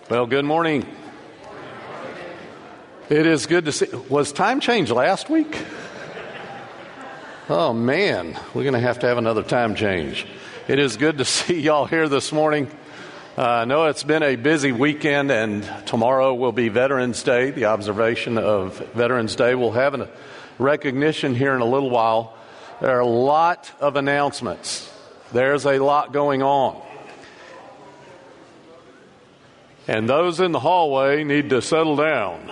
Well, good morning. It is good to see. Was time change last week? Oh, man. We're going to have another time change. It is good to see y'all here this morning. I know it's been a busy weekend, and tomorrow will be Veterans Day, the observation of Veterans Day. We'll have a recognition here in a little while. There are a lot of announcements. There's a lot going on. And those in the hallway need to settle down.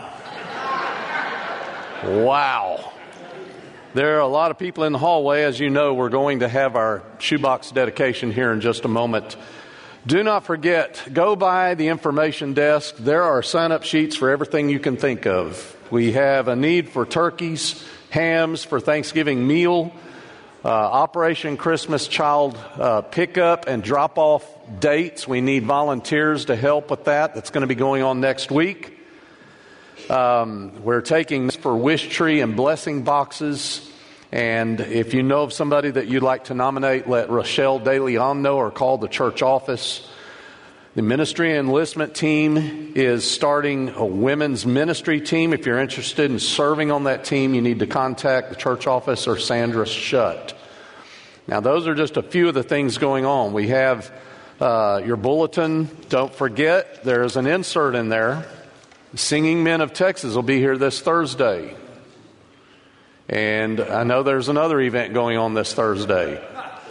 Wow. There are a lot of people in the hallway. As you know, we're going to have our shoebox dedication here in just a moment. Do not forget, go by the information desk. There are sign-up sheets for everything you can think of. We have a need for turkeys, hams for Thanksgiving meal, Operation Christmas Child pickup and drop-off dates. We need volunteers to help with that. That's going to be going on next week. We're taking this for wish tree and blessing boxes. And if you know of somebody that you'd like to nominate, let Rochelle DeLeon know or call the church office. The ministry enlistment team is starting a women's ministry team. If you're interested in serving on that team, you need to contact the church office or Sandra Shutt. Now, those are just a few of the things going on. We have your bulletin. Don't forget, there's an insert in there. Singing Men of Texas will be here this Thursday. And I know there's another event going on this Thursday.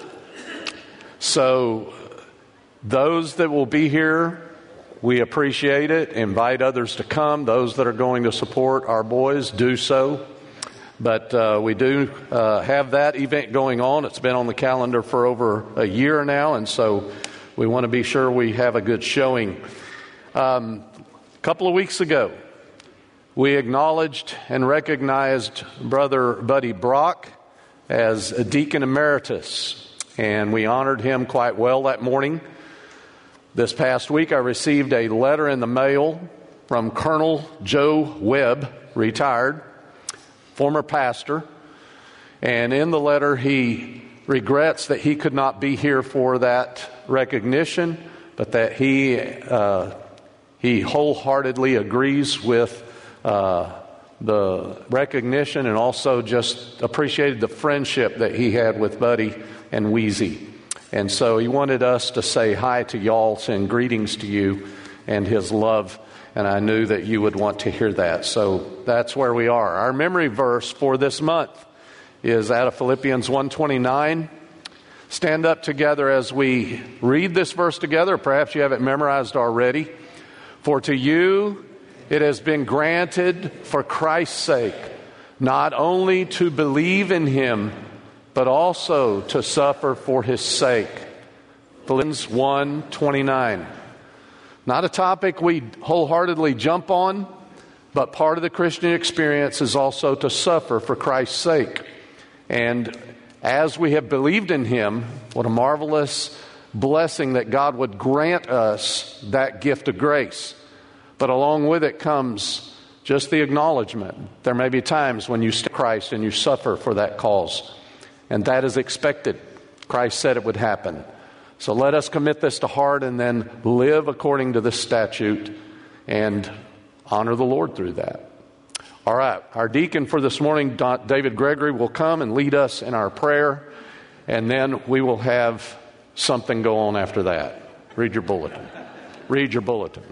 So those that will be here, we appreciate it. Invite others to come. Those that are going to support our boys, do so. But we do have that event going on. It's been on the calendar for over a year now, and so we want to be sure we have a good showing. A couple of weeks ago, we acknowledged and recognized Brother Buddy Brock as a deacon emeritus, and we honored him quite well that morning. This past week, I received a letter in the mail from Colonel Joe Webb, retired, former pastor, and in the letter he regrets that he could not be here for that recognition, but that he wholeheartedly agrees with the recognition and also just appreciated the friendship that he had with Buddy and Wheezy. And so he wanted us to say hi to y'all, send greetings to you and his love, and I knew that you would want to hear that. So that's where we are. Our memory verse for this month is out of Philippians 1:29. Stand up together as we read this verse together. Perhaps you have it memorized already. For to you it has been granted for Christ's sake, not only to believe in him, but also to suffer for his sake. Philippians 1:29. Not a topic we wholeheartedly jump on, but part of the Christian experience is also to suffer for Christ's sake. And as we have believed in him, what a marvelous blessing that God would grant us that gift of grace. But along with it comes just the acknowledgement. There may be times when you stand Christ and you suffer for that cause. And that is expected. Christ said it would happen. So let us commit this to heart and then live according to this statute and honor the Lord through that. All right. Our deacon for this morning, David Gregory, will come and lead us in our prayer. And then we will have something go on after that. Read your bulletin. Read your bulletin.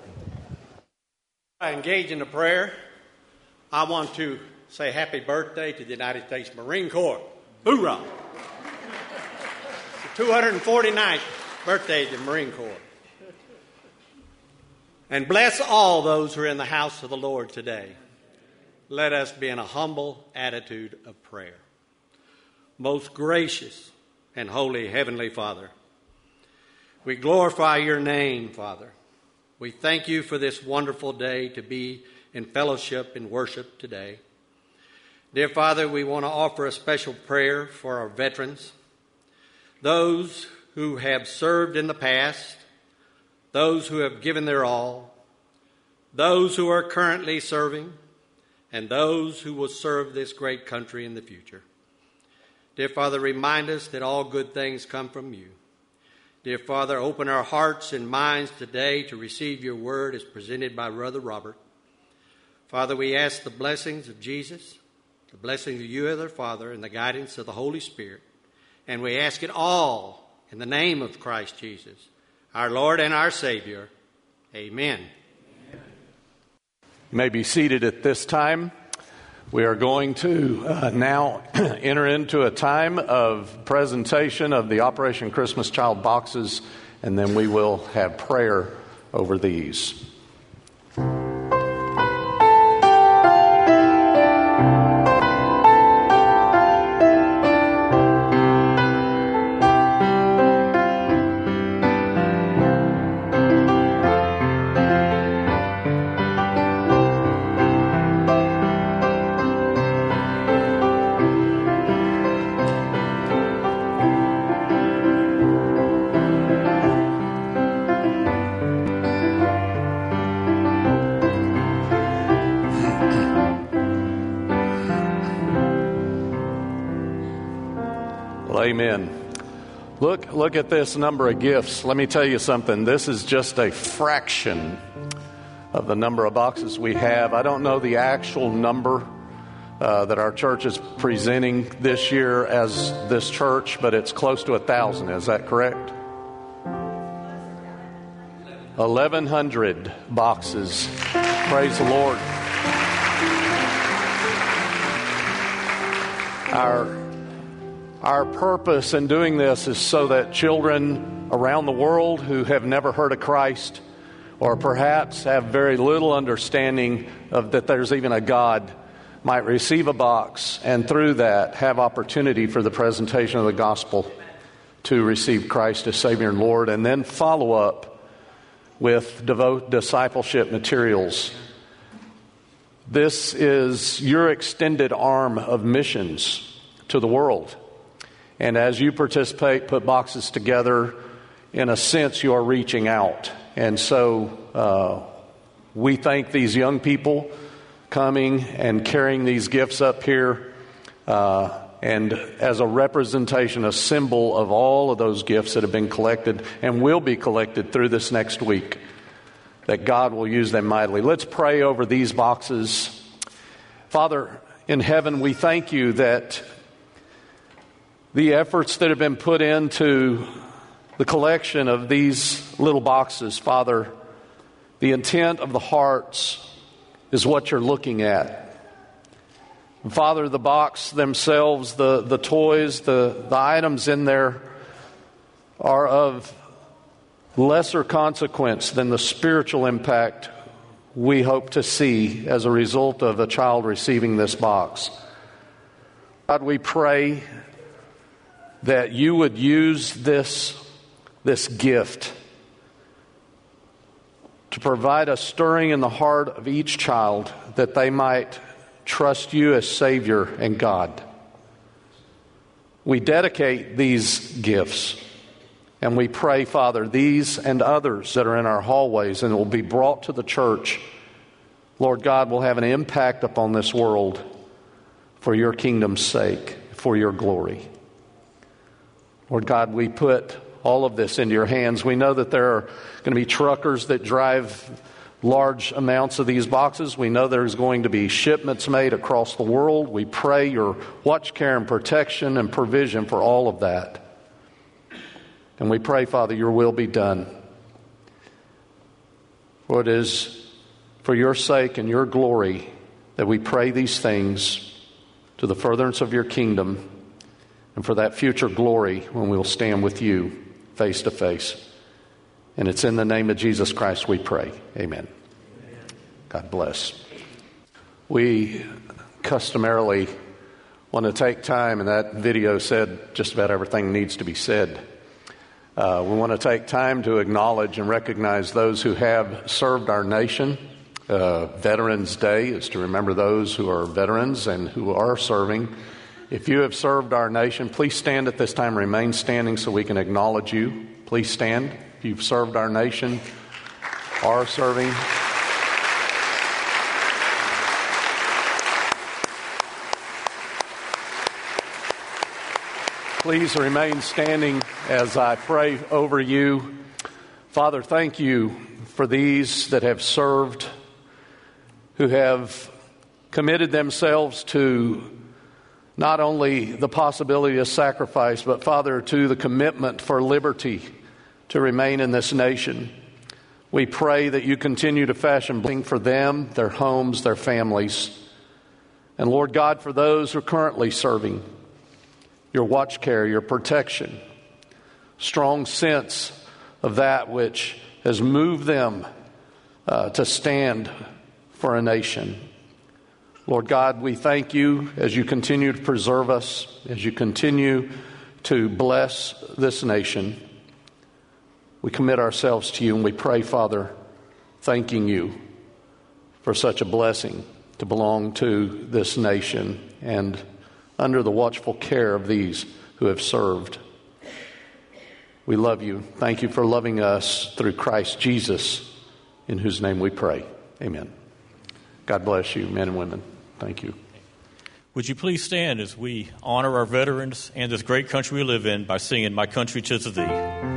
I engage in a prayer. I want to say happy birthday to the United States Marine Corps. Hoorah! The 249th birthday of the Marine Corps. And bless all those who are in the house of the Lord today. Let us be in a humble attitude of prayer. Most gracious and holy Heavenly Father, we glorify your name, Father. We thank you for this wonderful day to be in fellowship and worship today. Dear Father, we want to offer a special prayer for our veterans, those who have served in the past, those who have given their all, those who are currently serving, and those who will serve this great country in the future. Dear Father, remind us that all good things come from you. Dear Father, open our hearts and minds today to receive your word as presented by Brother Robert. Father, we ask the blessings of Jesus, the blessings of you as our Father, and the guidance of the Holy Spirit. And we ask it all in the name of Christ Jesus, our Lord and our Savior. Amen. You may be seated at this time. We are going to now enter into a time of presentation of the Operation Christmas Child boxes, and then we will have prayer over these. Amen. Look at this number of gifts. Let me tell you something. This is just a fraction of the number of boxes we have. I don't know the actual number that our church is presenting this year as this church, but it's close to 1,000. Is that correct? 1,100 boxes. Praise the Lord. Our purpose in doing this is so that children around the world who have never heard of Christ, or perhaps have very little understanding of that there's even a God, might receive a box and through that have opportunity for the presentation of the gospel to receive Christ as Savior and Lord, and then follow up with discipleship materials. This is your extended arm of missions to the world. And as you participate, put boxes together, in a sense, you are reaching out. And so we thank these young people coming and carrying these gifts up here. And as a representation, a symbol of all of those gifts that have been collected and will be collected through this next week, that God will use them mightily. Let's pray over these boxes. Father in heaven, we thank you that the efforts that have been put into the collection of these little boxes, Father, the intent of the hearts is what you're looking at. And Father, the box themselves, the toys, the items in there are of lesser consequence than the spiritual impact we hope to see as a result of a child receiving this box. God, we pray that you would use this gift to provide a stirring in the heart of each child that they might trust you as Savior and God. We dedicate these gifts and we pray, Father, these and others that are in our hallways and will be brought to the church, Lord God, will have an impact upon this world for your kingdom's sake, for your glory. Lord God, we put all of this into your hands. We know that there are going to be truckers that drive large amounts of these boxes. We know there's going to be shipments made across the world. We pray your watch, care, and protection and provision for all of that. And we pray, Father, your will be done. For it is for your sake and your glory that we pray these things to the furtherance of your kingdom, and for that future glory when we will stand with you face to face. And it's in the name of Jesus Christ we pray. Amen. God bless. We customarily want to take time, and that video said just about everything needs to be said. We want to take time to acknowledge and recognize those who have served our nation. Veterans Day is to remember those who are veterans and who are serving. If you have served our nation, please stand at this time. Remain standing so we can acknowledge you. Please stand. If you've served our nation, are serving. Please remain standing as I pray over you. Father, thank you for these that have served, who have committed themselves to not only the possibility of sacrifice, but, Father, to the commitment for liberty to remain in this nation. We pray that you continue to fashion blessing for them, their homes, their families. And, Lord God, for those who are currently serving, your watch care, your protection, strong sense of that which has moved them to stand for a nation. Lord God, we thank you as you continue to preserve us, as you continue to bless this nation. We commit ourselves to you and we pray, Father, thanking you for such a blessing to belong to this nation and under the watchful care of these who have served. We love you. Thank you for loving us through Christ Jesus, in whose name we pray. Amen. God bless you, men and women. Thank you. Would you please stand as we honor our veterans and this great country we live in by singing "My Country 'Tis of Thee."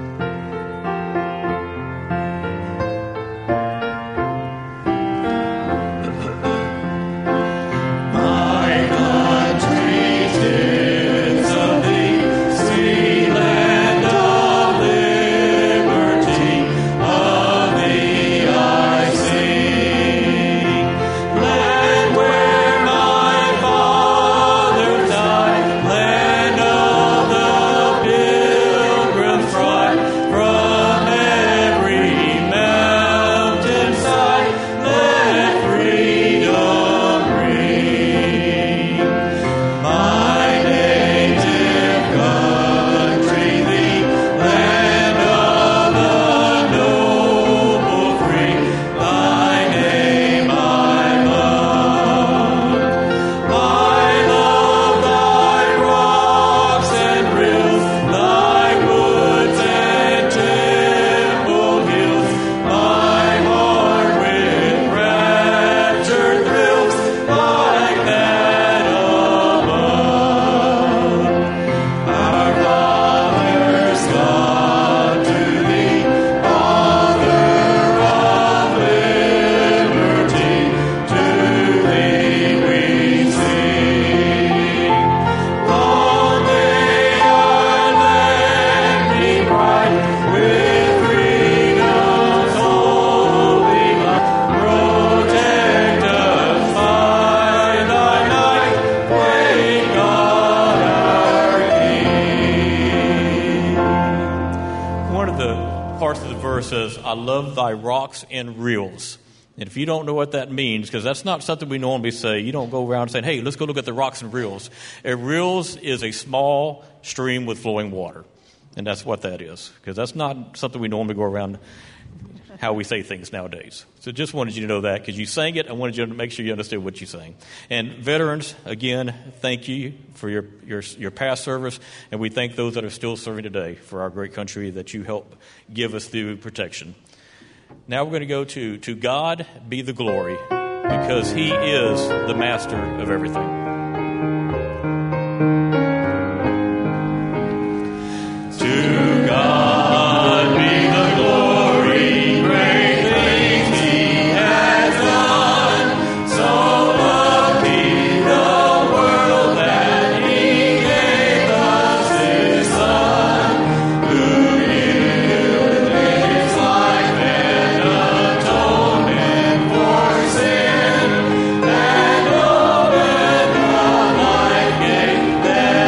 Says, "I love thy rocks and rills." And if you don't know what that means, because that's not something we normally say, you don't go around saying, "Hey, let's go look at the rocks and rills." A rills is a small stream with flowing water. And that's what that is, because that's not something we normally go around how we say things nowadays. So just wanted you to know that, because you sang it. I wanted you to make sure you understood what you sang. And veterans, again, thank you for your past service, and we thank those that are still serving today for our great country that you help give us through protection. Now we're going to go to God be the glory, because he is the master of everything. To God be the glory, great things he has done. So loved he the world that he gave us his Son, who gave his life and atonement for sin, and opened the life gate that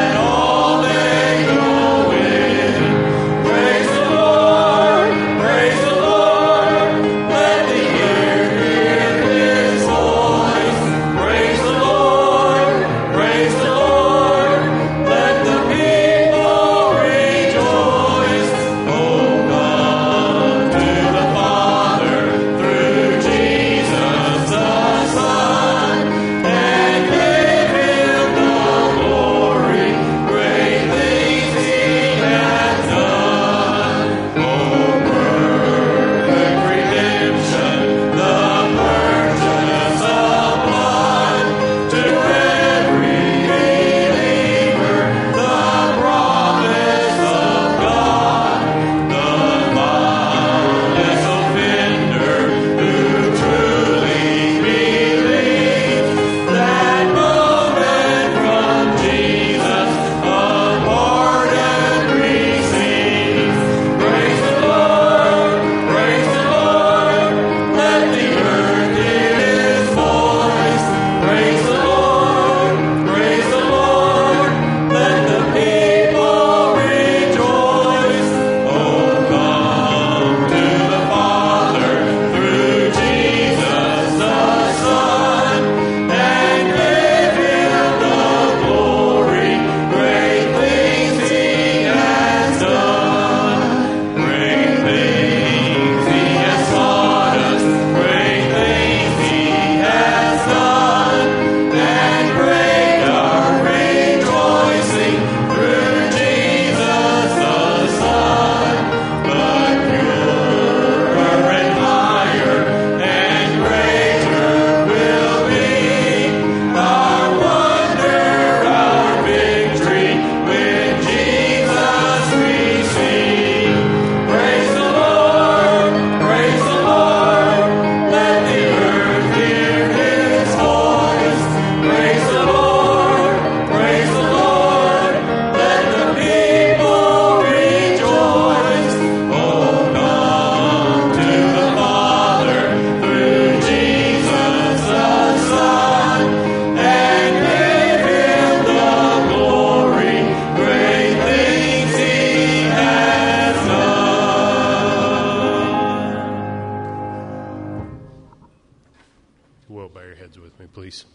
you will, bow your heads with me, please.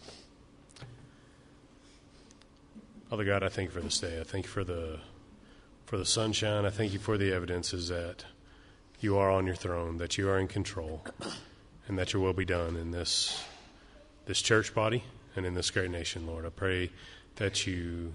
Father God, I thank you for this day. I thank you for the sunshine. I thank you for the evidences that you are on your throne, that you are in control, and that your will be done in this church body and in this great nation, Lord. I pray that you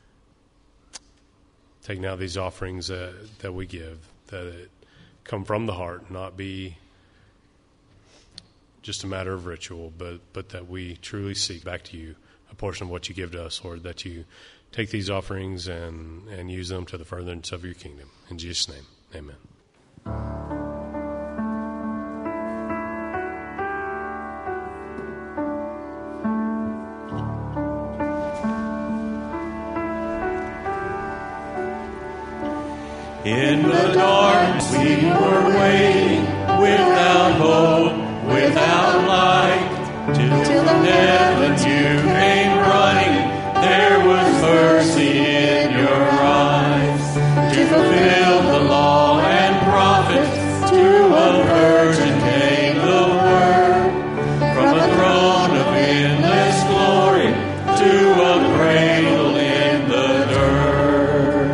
take now these offerings that we give, that it come from the heart, not be just a matter of ritual, but that we truly seek back to you a portion of what you give to us, Lord, that you take these offerings and use them to the furtherance of your kingdom. In Jesus' name, amen. In the darkness we were waiting, without hope, without light, till from heaven you came running. There was mercy in your eyes, to fulfill the law and prophets. To a virgin came the word, from a throne of endless glory to a cradle in the dirt.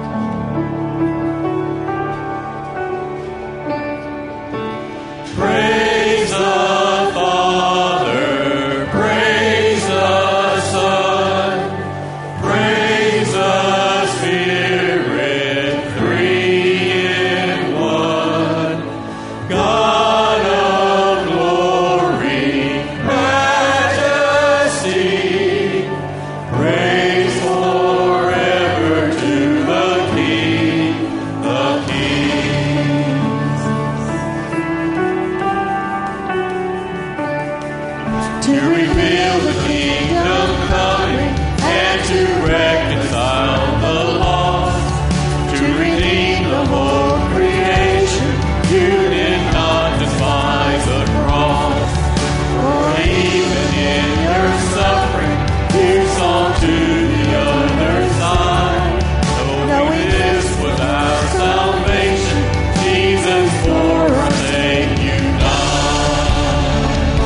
Praise the Father, praise the Son, praise the Spirit, three in one. God of glory, majesty, praise forever to the King of Kings. To reveal the kingdom coming and to reconcile the lost, to redeem the whole creation. You did not despise the cross, for even in your suffering you saw to the other side. Though this was our salvation, Jesus for our sake you died.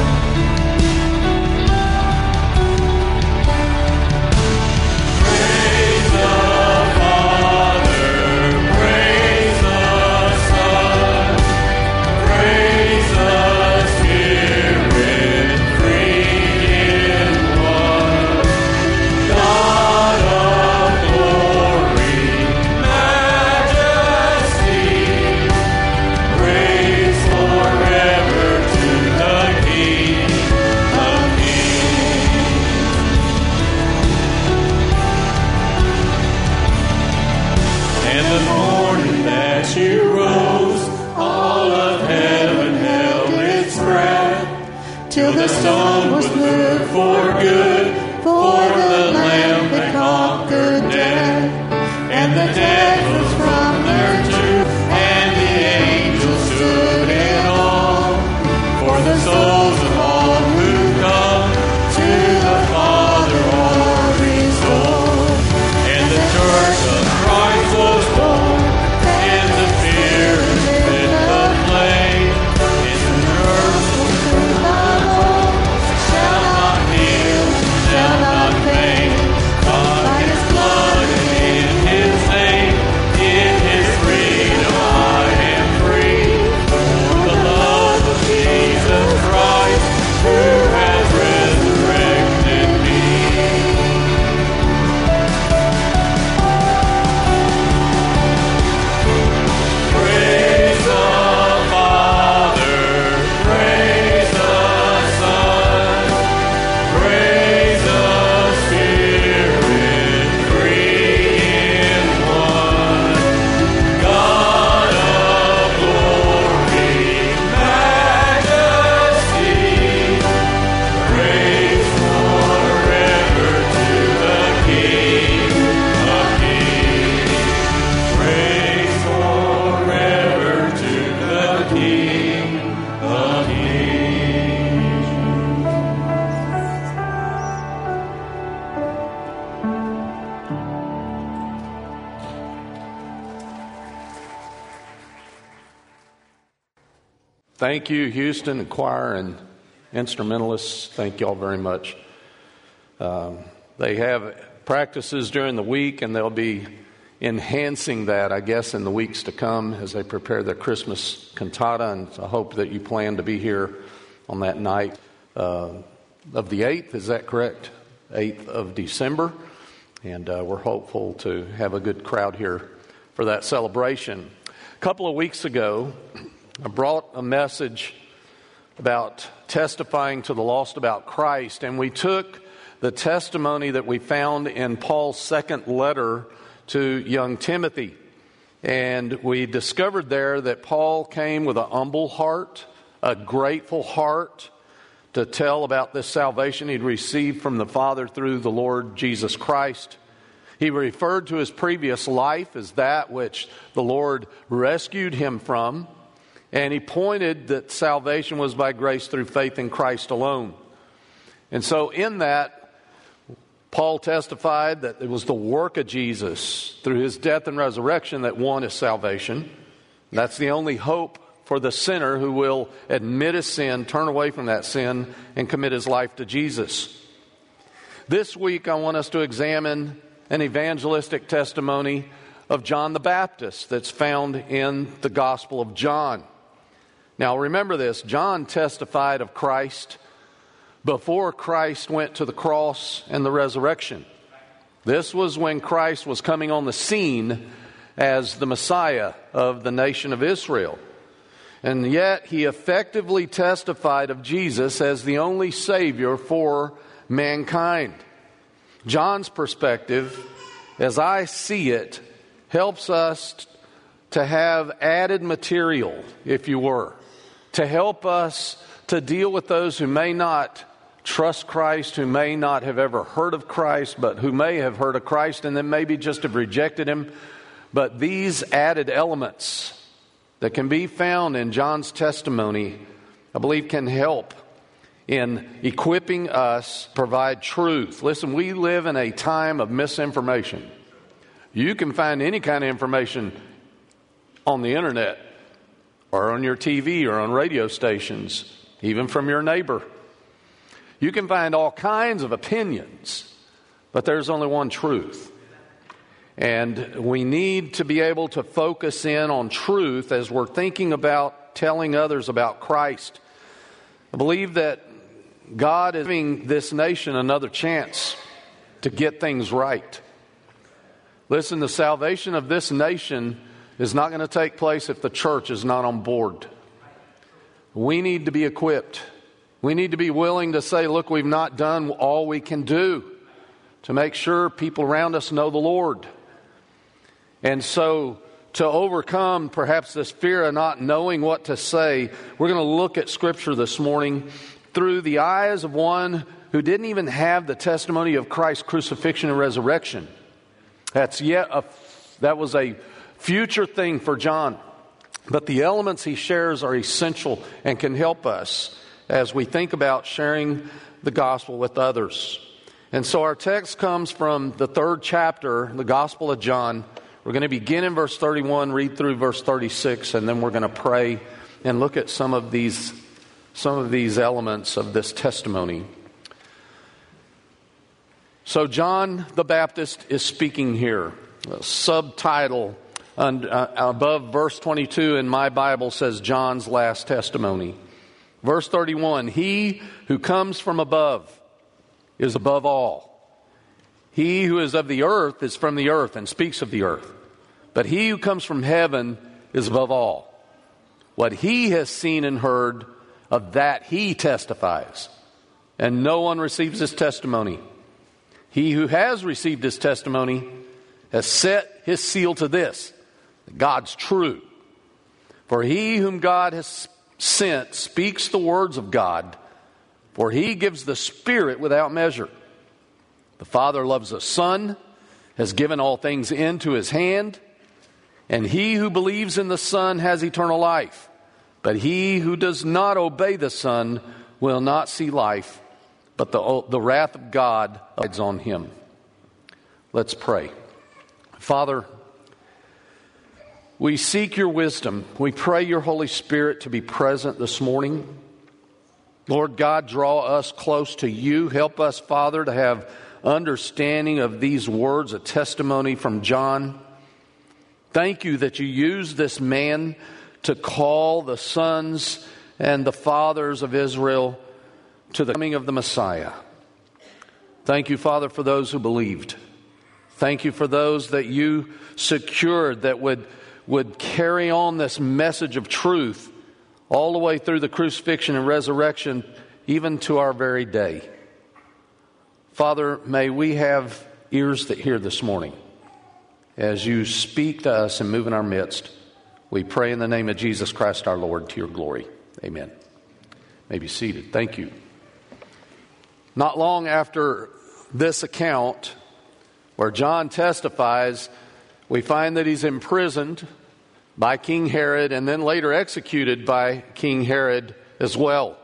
Praise the Father, praise the Son, praise the Spirit, three in one. God of glory, majesty, praise forever to the King of Kings. And the morning that you rose, all of heaven held its breath, till the stone was moved for good, for the Lamb that conquered death. And the dead rose from their tomb, and the angels stood in awe, for the souls of all who come to the Father are restored. And the church of Christ was born, and the Spirit lit the flame. In the church of Christ shall not kneel, shall not faint. By His blood and in His name, in His freedom I am free. For the love of Jesus Christ, who has resurrected me. Praise the Father, praise the Son, praise the Spirit, three in one. God of glory, majesty, praise forever to the King of Kings. Praise forever to the King of Kings. Thank you, Houston and choir, and instrumentalists, thank y'all very much. They have practices during the week, and they'll be enhancing that, I guess, in the weeks to come as they prepare their Christmas cantata, and I hope that you plan to be here on that night of the 8th. Is that correct? 8th of December. And we're hopeful to have a good crowd here for that celebration. A couple of weeks ago, I brought a message about testifying to the lost about Christ, and we took the testimony that we found in Paul's second letter to young Timothy. And we discovered there that Paul came with an humble heart, a grateful heart, to tell about this salvation he'd received from the Father through the Lord Jesus Christ. He referred to his previous life as that which the Lord rescued him from, and he pointed that salvation was by grace through faith in Christ alone. And so in that, Paul testified that it was the work of Jesus through his death and resurrection that won his salvation. That's the only hope for the sinner who will admit his sin, turn away from that sin, and commit his life to Jesus. This week, I want us to examine an evangelistic testimony of John the Baptist that's found in the Gospel of John. Now, remember this, John testified of Christ before Christ went to the cross and the resurrection. This was when Christ was coming on the scene as the Messiah of the nation of Israel. And yet he effectively testified of Jesus as the only Savior for mankind. John's perspective, as I see it, helps us to have added material, if you were, to help us to deal with those who may not trust Christ, who may not have ever heard of Christ, but who may have heard of Christ and then maybe just have rejected Him. But these added elements that can be found in John's testimony, I believe, can help in equipping us, provide truth. Listen, we live in a time of misinformation. You can find any kind of information on the internet or on your TV or on radio stations, even from your neighbor. You can find all kinds of opinions, but there's only one truth. And we need to be able to focus in on truth as we're thinking about telling others about Christ. I believe that God is giving this nation another chance to get things right. Listen, the salvation of this nation is not going to take place if the church is not on board. We need to be equipped. We need to be willing to say, look, we've not done all we can do to make sure people around us know the Lord. And so to overcome perhaps this fear of not knowing what to say, we're going to look at Scripture this morning through the eyes of one who didn't even have the testimony of Christ's crucifixion and resurrection. That was a future thing for John. But the elements he shares are essential and can help us as we think about sharing the gospel with others. And so our text comes from the 3rd chapter, the Gospel of John. We're going to begin in verse 31, read through verse 36, and then we're going to pray and look at some of these elements of this testimony. So John the Baptist is speaking here. A subtitle above verse 22 in my Bible says John's last testimony. Verse 31, he who comes from above is above all. He who is of the earth is from the earth and speaks of the earth. But he who comes from heaven is above all. What he has seen and heard, of that he testifies. And no one receives his testimony. He who has received his testimony has set his seal to this: God's true. For he whom God has sent speaks the words of God, for he gives the Spirit without measure. The Father loves the Son, has given all things into his hand, and he who believes in the Son has eternal life. But he who does not obey the Son will not see life, but the wrath of God abides on him. Let's pray. Father, we seek your wisdom. We pray your Holy Spirit to be present this morning. Lord God, draw us close to you. Help us, Father, to have understanding of these words, a testimony from John. Thank you that you used this man to call the sons and the fathers of Israel to the coming of the Messiah. Thank you, Father, for those who believed. Thank you for those that you secured that would carry on this message of truth all the way through the crucifixion and resurrection, even to our very day. Father, may we have ears that hear this morning as you speak to us and move in our midst. We pray in the name of Jesus Christ our Lord, to your glory. Amen. You may be seated. Thank you. Not long after this account, where John testifies, we find that he's imprisoned by King Herod and then later executed by King Herod as well.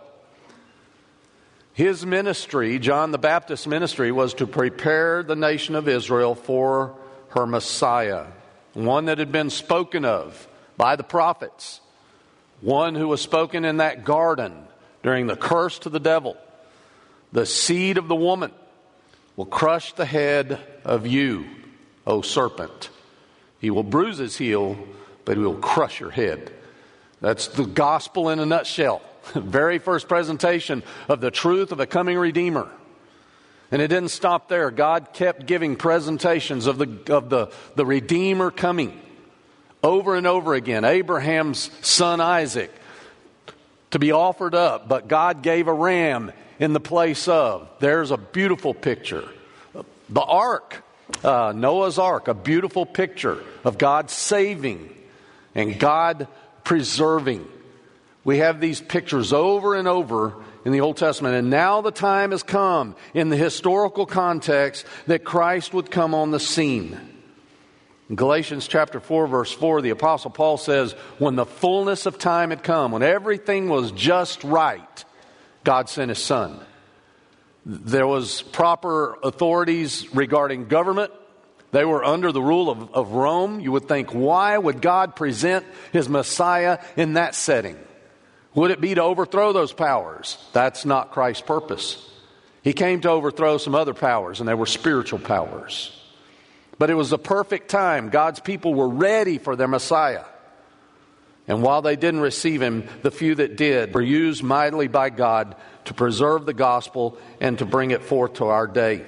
His ministry, John the Baptist's ministry, was to prepare the nation of Israel for her Messiah, one that had been spoken of by the prophets, one who was spoken in that garden during the curse to the devil. The seed of the woman will crush the head of you, O serpent. He will bruise his heel, but he will crush your head. That's the gospel in a nutshell. Very first presentation of the truth of a coming Redeemer. And it didn't stop there. God kept giving presentations of the Redeemer coming over and over again. Abraham's son Isaac to be offered up, but God gave a ram in the place of. There's a beautiful picture. The ark, Noah's ark, a beautiful picture of God saving and God preserving. We have these pictures over and over in the Old Testament. And now the time has come in the historical context that Christ would come on the scene. In Galatians chapter 4, verse 4, the Apostle Paul says, when the fullness of time had come, when everything was just right, God sent His Son. There was proper authorities regarding government. They were under the rule of Rome. You would think, why would God present His Messiah in that setting? Would it be to overthrow those powers? That's not Christ's purpose. He came to overthrow some other powers, and they were spiritual powers. But it was the perfect time. God's people were ready for their Messiah. And while they didn't receive Him, the few that did were used mightily by God to preserve the gospel and to bring it forth to our day.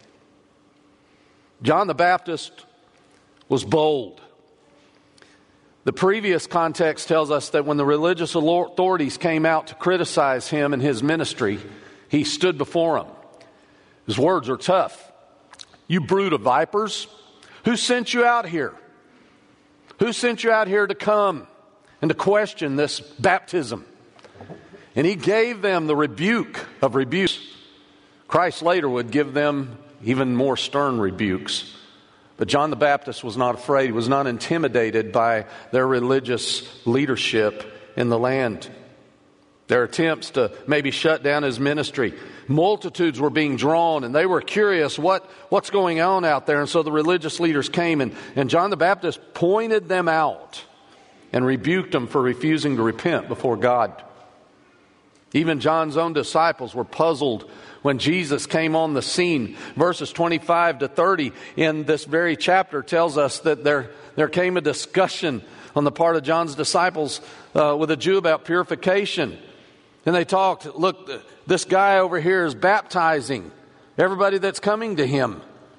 John the Baptist was bold. The previous context tells us that when the religious authorities came out to criticize him and his ministry, he stood before them. His words are tough. You brood of vipers, who sent you out here? Who sent you out here to come and to question this baptism? And he gave them the rebuke of rebukes. Christ later would give them even more stern rebukes. But John the Baptist was not afraid. He was not intimidated by their religious leadership in the land. Their attempts to maybe shut down his ministry. Multitudes were being drawn, and they were curious what's going on out there. And so the religious leaders came, and John the Baptist pointed them out and rebuked them for refusing to repent before God. Even John's own disciples were puzzled when Jesus came on the scene. Verses 25 to 30 in this very chapter tells us that there came a discussion on the part of John's disciples with a Jew about purification. And they talked, look, this guy over here is baptizing everybody that's coming to him.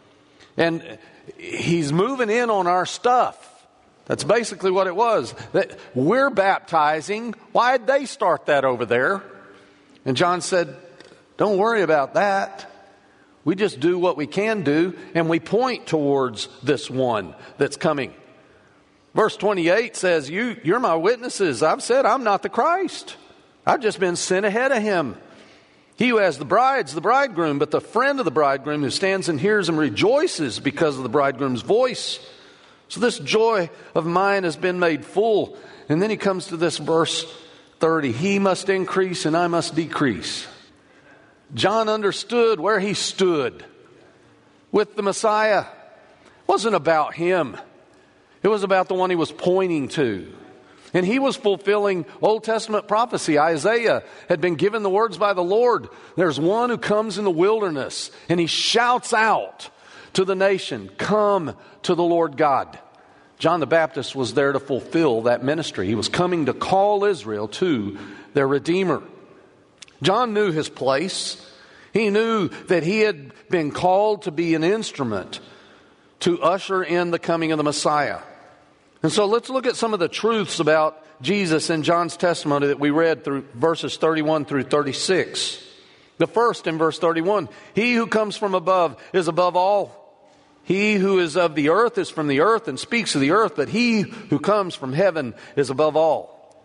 And he's moving in on our stuff. That's basically what it was. That we're baptizing. Why'd they start that over there? And John said, don't worry about that. We just do what we can do, and we point towards this one that's coming. Verse 28 says, you're my witnesses. I've said I'm not the Christ. I've just been sent ahead of him. He who has the bride's the bridegroom, but the friend of the bridegroom who stands and hears him rejoices because of the bridegroom's voice. So this joy of mine has been made full. And then he comes to this verse 30. He must increase and I must decrease. John understood where he stood with the Messiah. It wasn't about him. It was about the one he was pointing to. And he was fulfilling Old Testament prophecy. Isaiah had been given the words by the Lord. There's one who comes in the wilderness, and he shouts out to the nation, "Come to the Lord God." John the Baptist was there to fulfill that ministry. He was coming to call Israel to their Redeemer. John knew his place. He knew that he had been called to be an instrument to usher in the coming of the Messiah. And so let's look at some of the truths about Jesus in John's testimony that we read through verses 31 through 36. The first in verse 31, "He who comes from above is above all. He who is of the earth is from the earth and speaks of the earth, but he who comes from heaven is above all."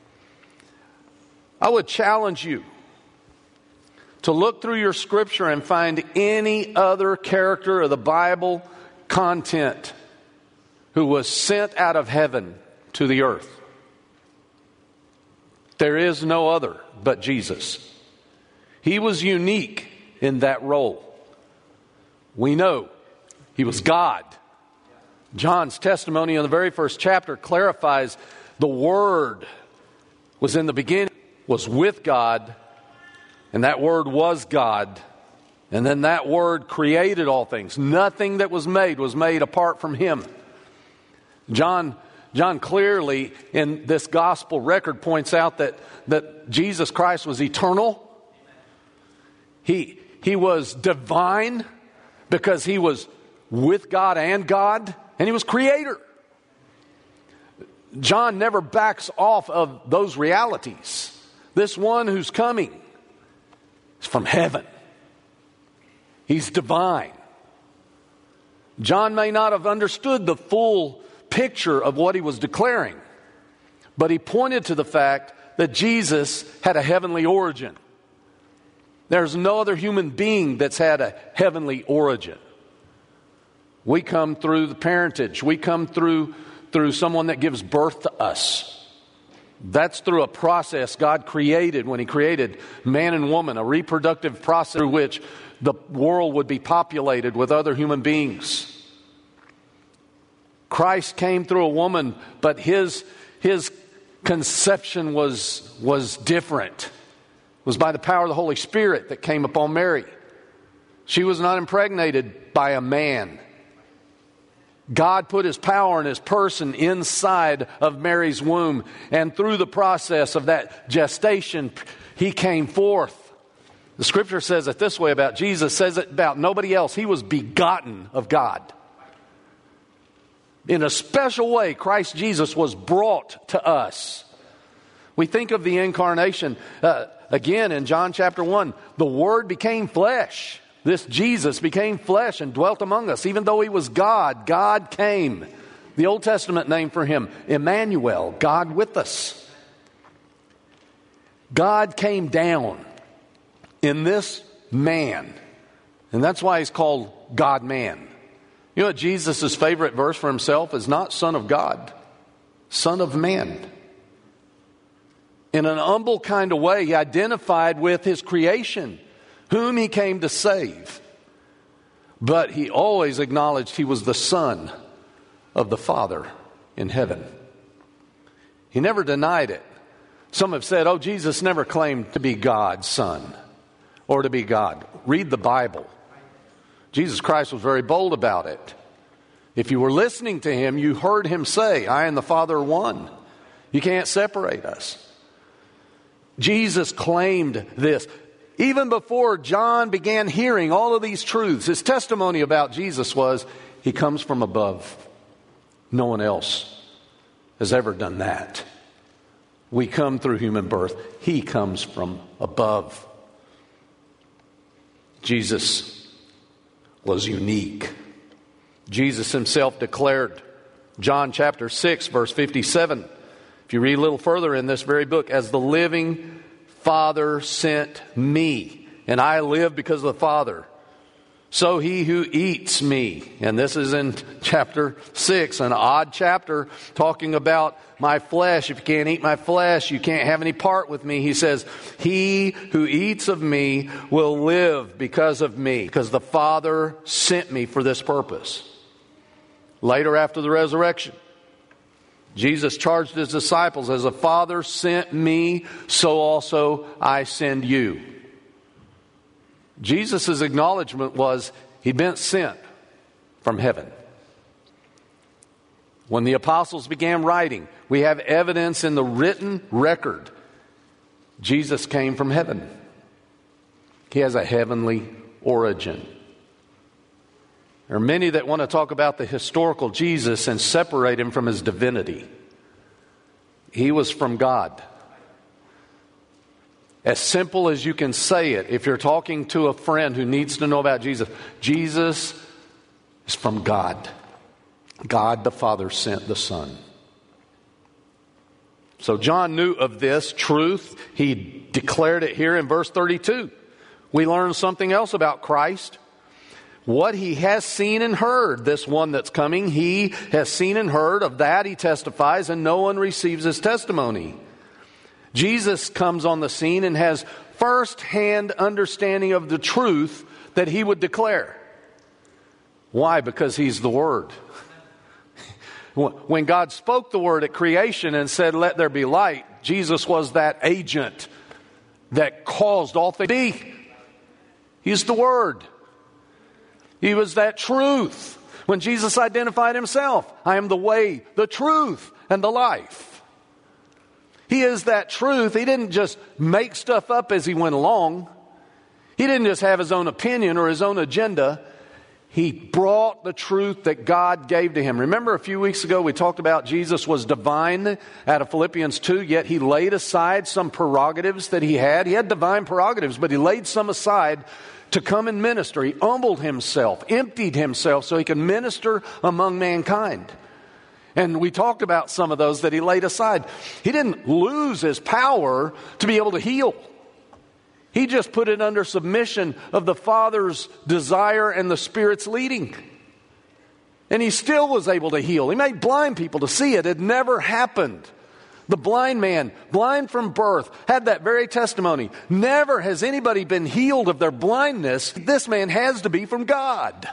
I would challenge you to look through your scripture and find any other character of the Bible content who was sent out of heaven to the earth. There is no other but Jesus. He was unique in that role. We know he was God. John's testimony in the very first chapter clarifies the Word was in the beginning, was with God, and that Word was God. And then that Word created all things. Nothing that was made apart from Him. John clearly in this gospel record points out that Jesus Christ was eternal. He was divine because He was with God and God, and He was creator. John never backs off of those realities. This one who's coming is from heaven. He's divine. John may not have understood the full picture of what he was declaring, but he pointed to the fact that Jesus had a heavenly origin. There's no other human being that's had a heavenly origin. We come through the parentage. We come through someone that gives birth to us. That's through a process God created when He created man and woman, a reproductive process through which the world would be populated with other human beings. Christ came through a woman, but his conception was different. It was by the power of the Holy Spirit that came upon Mary. She was not impregnated by a man. God put His power and His person inside of Mary's womb, and through the process of that gestation, He came forth. The Scripture says it this way about Jesus, says it about nobody else. He was begotten of God. In a special way, Christ Jesus was brought to us. We think of the incarnation again in John chapter 1. The Word became flesh. This Jesus became flesh and dwelt among us. Even though He was God, God came. The Old Testament name for Him, Emmanuel, God with us. God came down in this man. And that's why He's called God-man. You know what Jesus' favorite verse for Himself is? Not Son of God, Son of Man. In an humble kind of way, He identified with His creation, whom He came to save. But He always acknowledged He was the Son of the Father in heaven. He never denied it. Some have said, oh, Jesus never claimed to be God's Son or to be God. Read the Bible. Jesus Christ was very bold about it. If you were listening to Him, you heard Him say, I and the Father are one. You can't separate us. Jesus claimed this. Even before John began hearing all of these truths, his testimony about Jesus was, He comes from above. No one else has ever done that. We come through human birth. He comes from above. Jesus was unique. Jesus Himself declared, John chapter 6, verse 57. If you read a little further in this very book, as the living Father sent me, and I live because of the Father, so he who eats me, and this is in chapter 6, an odd chapter talking about my flesh. If you can't eat my flesh, you can't have any part with me. He says, he who eats of me will live because of me, because the Father sent me for this purpose. Later, after the resurrection, Jesus charged his disciples, as the Father sent me, so also I send you. Jesus' acknowledgement was he'd been sent from heaven. When the apostles began writing, we have evidence in the written record. Jesus came from heaven. He has a heavenly origin. There are many that want to talk about the historical Jesus and separate him from his divinity. He was from God. As simple as you can say it, if you're talking to a friend who needs to know about Jesus, Jesus is from God. God the Father sent the Son. So John knew of this truth. He declared it here in verse 32. We learn something else about Christ. What he has seen and heard, this one that's coming, he has seen and heard. Of that he testifies, and no one receives his testimony. Jesus comes on the scene and has first-hand understanding of the truth that he would declare. Why? Because he's the Word. When God spoke the Word at creation and said, "Let there be light," Jesus was that agent that caused all things to be. He's the Word. He was that truth. When Jesus identified himself, "I am the way, the truth, and the life." He is that truth. He didn't just make stuff up as he went along. He didn't just have his own opinion or his own agenda. He brought the truth that God gave to him. Remember a few weeks ago we talked about Jesus was divine out of Philippians 2, yet he laid aside some prerogatives that he had. He had divine prerogatives, but he laid some aside to come and minister. He humbled himself, emptied himself so he could minister among mankind. And we talked about some of those that he laid aside. He didn't lose his power to be able to heal. He just put it under submission of the Father's desire and the Spirit's leading. And he still was able to heal. He made blind people to see. It had never happened. The blind man, blind from birth, had that very testimony. Never has anybody been healed of their blindness. This man has to be from God.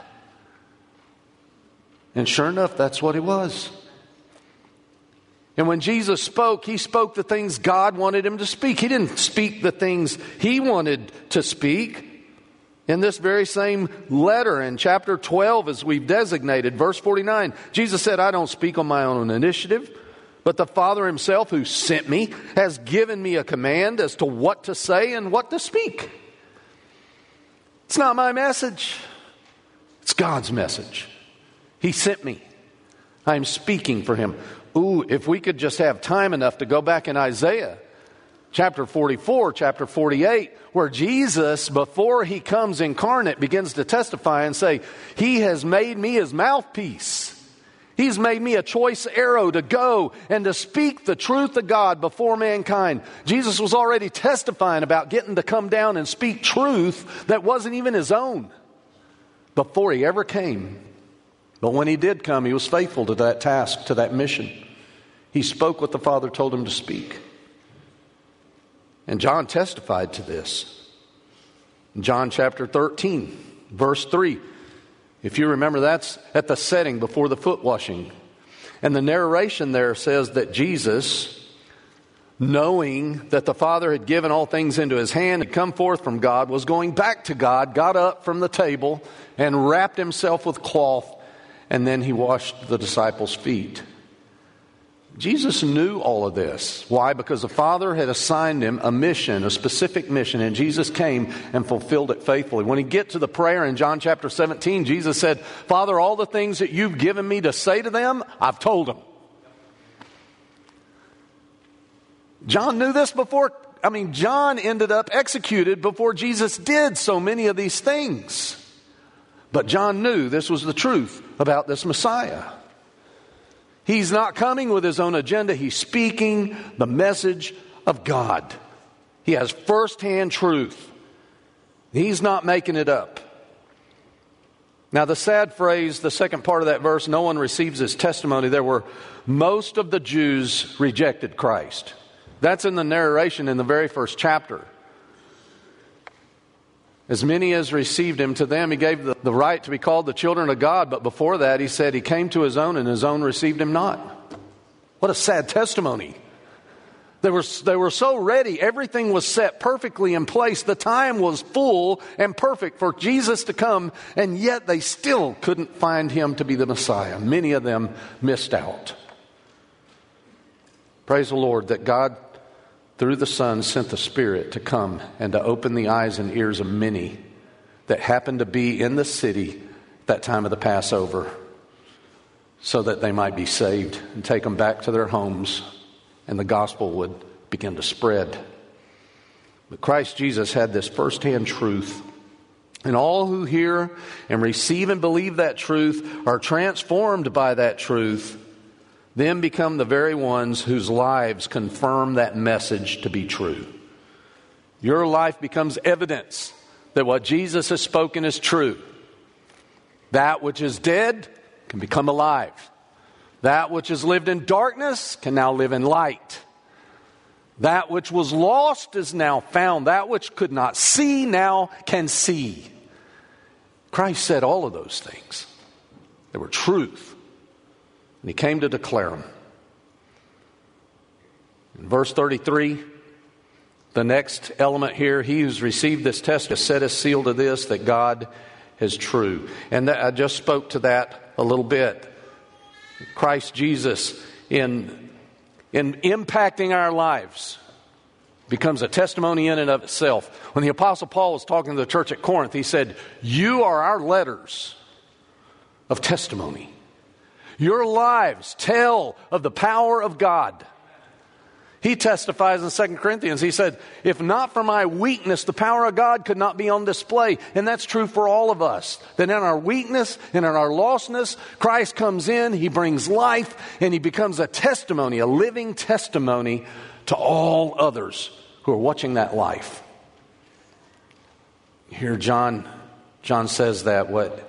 And sure enough, that's what he was. And when Jesus spoke, he spoke the things God wanted him to speak. He didn't speak the things he wanted to speak. In this very same letter in chapter 12, as we've designated, verse 49, Jesus said, "I don't speak on my own initiative, but the Father himself who sent me has given me a command as to what to say and what to speak." It's not my message. It's God's message. He sent me. I'm speaking for him. Ooh, if we could just have time enough to go back in Isaiah, chapter 44, chapter 48, where Jesus, before he comes incarnate, begins to testify and say, "He has made me his mouthpiece. He's made me a choice arrow to go and to speak the truth of God before mankind." Jesus was already testifying about getting to come down and speak truth that wasn't even his own before he ever came. But when he did come, he was faithful to that task, to that mission. He spoke what the Father told him to speak. And John testified to this. In John chapter 13, verse 3. If you remember, that's at the setting before the foot washing. And the narration there says that Jesus, knowing that the Father had given all things into his hand, had come forth from God, was going back to God, got up from the table and wrapped himself with cloth, and then he washed the disciples' feet. Jesus knew all of this. Why? Because the Father had assigned him a mission, a specific mission, and Jesus came and fulfilled it faithfully. When he get to the prayer in John chapter 17, Jesus said, "Father, all the things that you've given me to say to them, I've told them." John knew this before. John ended up executed before Jesus did so many of these things. But John knew this was the truth about this Messiah. He's not coming with his own agenda. He's speaking the message of God. He has firsthand truth. He's not making it up. Now, the sad phrase, the second part of that verse, "no one receives his testimony," there were most of the Jews rejected Christ. That's in the narration in the very first chapter. As many as received him, to them he gave the right to be called the children of God. But before that, he said he came to his own, and his own received him not. What a sad testimony. They were so ready. Everything was set perfectly in place. The time was full and perfect for Jesus to come, and yet they still couldn't find him to be the Messiah. Many of them missed out. Praise the Lord that God, through the Son, sent the Spirit to come and to open the eyes and ears of many that happened to be in the city at that time of the Passover, so that they might be saved and take them back to their homes, and the gospel would begin to spread. But Christ Jesus had this firsthand truth. And all who hear and receive and believe that truth are transformed by that truth, then become the very ones whose lives confirm that message to be true. Your life becomes evidence that what Jesus has spoken is true. That which is dead can become alive. That which has lived in darkness can now live in light. That which was lost is now found. That which could not see now can see. Christ said all of those things. They were truth. And he came to declare them. In verse 33, the next element here, he who's received this test has set a seal to this, that God is true. And I just spoke to that a little bit. Christ Jesus in impacting our lives becomes a testimony in and of itself. When the Apostle Paul was talking to the church at Corinth, he said, "You are our letters of testimony. Your lives tell of the power of God." He testifies in 2 Corinthians. He said, "If not for my weakness, the power of God could not be on display." And that's true for all of us. That in our weakness and in our lostness, Christ comes in, he brings life, and he becomes a testimony, a living testimony to all others who are watching that life. Here John says that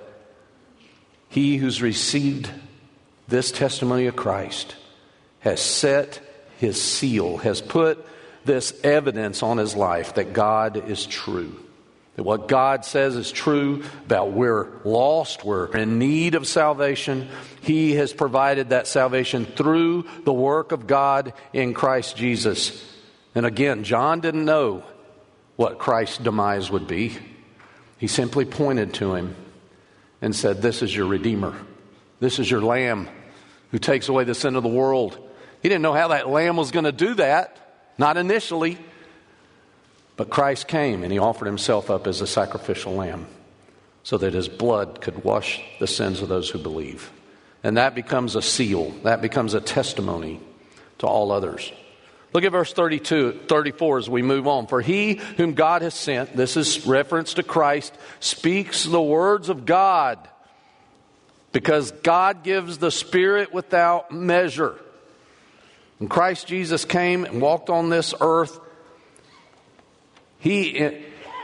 he who's received this testimony of Christ has set his seal, has put this evidence on his life that God is true. That what God says is true about we're lost, we're in need of salvation. He has provided that salvation through the work of God in Christ Jesus. And again, John didn't know what Christ's demise would be. He simply pointed to him and said, "This is your Redeemer. This is your Lamb who takes away the sin of the world." He didn't know how that lamb was going to do that, not initially. But Christ came and he offered himself up as a sacrificial lamb so that his blood could wash the sins of those who believe. And that becomes a seal. That becomes a testimony to all others. Look at verse 34 as we move on. "For he whom God has sent," this is reference to Christ, "speaks the words of God, because God gives the Spirit without measure." When Christ Jesus came and walked on this earth, He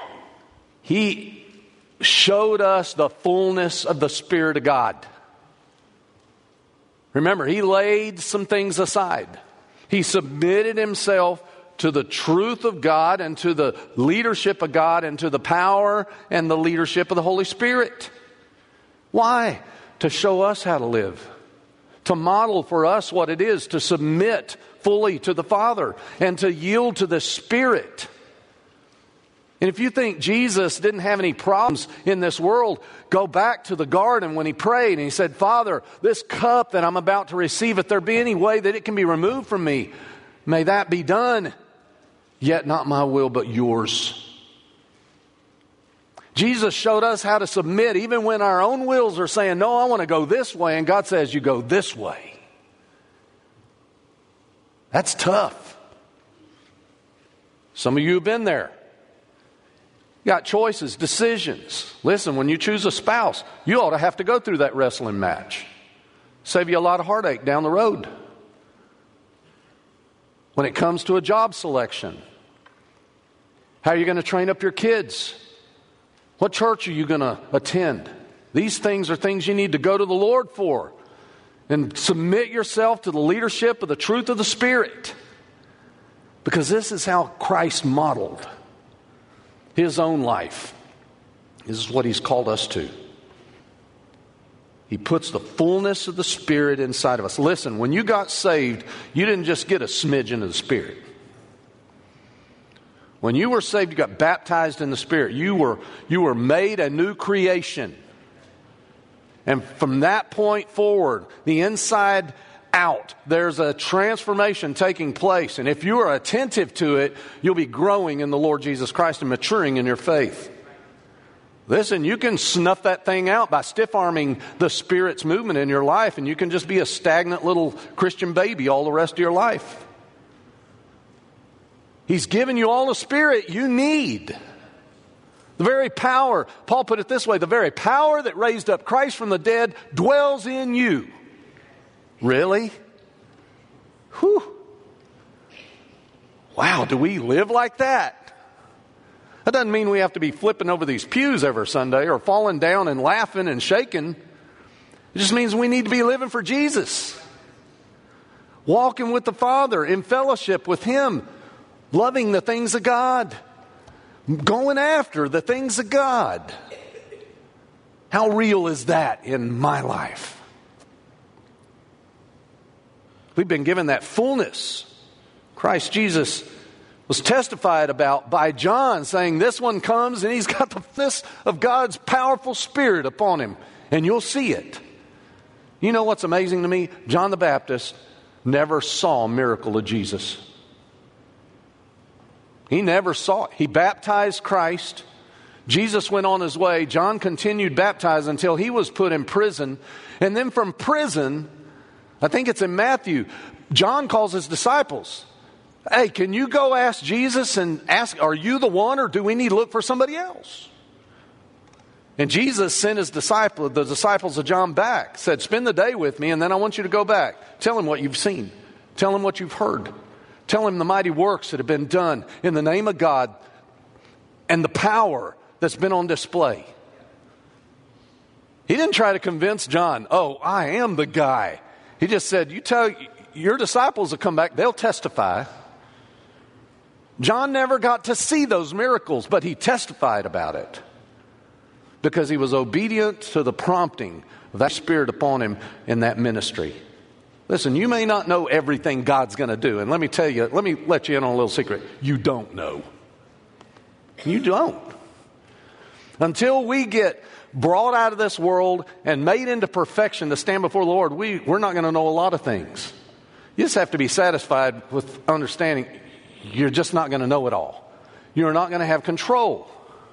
showed us the fullness of the Spirit of God. Remember, he laid some things aside. He submitted himself to the truth of God and to the leadership of God and to the power and the leadership of the Holy Spirit. Why? To show us how to live. To model for us what it is to submit fully to the Father and to yield to the Spirit. And if you think Jesus didn't have any problems in this world, go back to the garden when he prayed and he said, "Father, this cup that I'm about to receive, if there be any way that it can be removed from me, may that be done. Yet not my will, but yours." Jesus showed us how to submit even when our own wills are saying, "No, I want to go this way." And God says, "You go this way." That's tough. Some of you have been there. You got choices, decisions. Listen, when you choose a spouse, you ought to have to go through that wrestling match. Save you a lot of heartache down the road. When it comes to a job selection, how are you going to train up your kids? What church are you going to attend? These things are things you need to go to the Lord for. And submit yourself to the leadership of the truth of the Spirit. Because this is how Christ modeled his own life. This is what he's called us to. He puts the fullness of the Spirit inside of us. Listen, when you got saved, you didn't just get a smidgen of the Spirit. When you were saved, you got baptized in the Spirit. You were made a new creation. And from that point forward, the inside out, there's a transformation taking place. And if you are attentive to it, you'll be growing in the Lord Jesus Christ and maturing in your faith. Listen, you can snuff that thing out by stiff-arming the Spirit's movement in your life, and you can just be a stagnant little Christian baby all the rest of your life. He's given you all the Spirit you need. The very power, Paul put it this way, the very power that raised up Christ from the dead dwells in you. Really? Whew. Wow, do we live like that? That doesn't mean we have to be flipping over these pews every Sunday or falling down and laughing and shaking. It just means we need to be living for Jesus. Walking with the Father, in fellowship with Him, loving the things of God, going after the things of God. How real is that in my life? We've been given that fullness. Christ Jesus was testified about by John, saying this one comes and he's got the fist of God's powerful Spirit upon him. And you'll see it. You know what's amazing to me? John the Baptist never saw a miracle of Jesus. He never saw it. He baptized Christ. Jesus went on his way. John continued baptizing until he was put in prison. And then from prison, I think it's in Matthew, John calls his disciples. Hey, can you go ask Jesus and ask, are you the one, or do we need to look for somebody else? And Jesus sent the disciples of John back, said, spend the day with me, and then I want you to go back. Tell him what you've seen. Tell him what you've heard. Tell him the mighty works that have been done in the name of God and the power that's been on display. He didn't try to convince John, oh, I am the guy. He just said, you tell your disciples to come back, they'll testify. John never got to see those miracles, but he testified about it because he was obedient to the prompting of that Spirit upon him in that ministry. Listen, you may not know everything God's going to do. And let me let you in on a little secret. You don't know. You don't. Until we get brought out of this world and made into perfection to stand before the Lord, we're not going to know a lot of things. You just have to be satisfied with understanding you're just not going to know it all. You're not going to have control.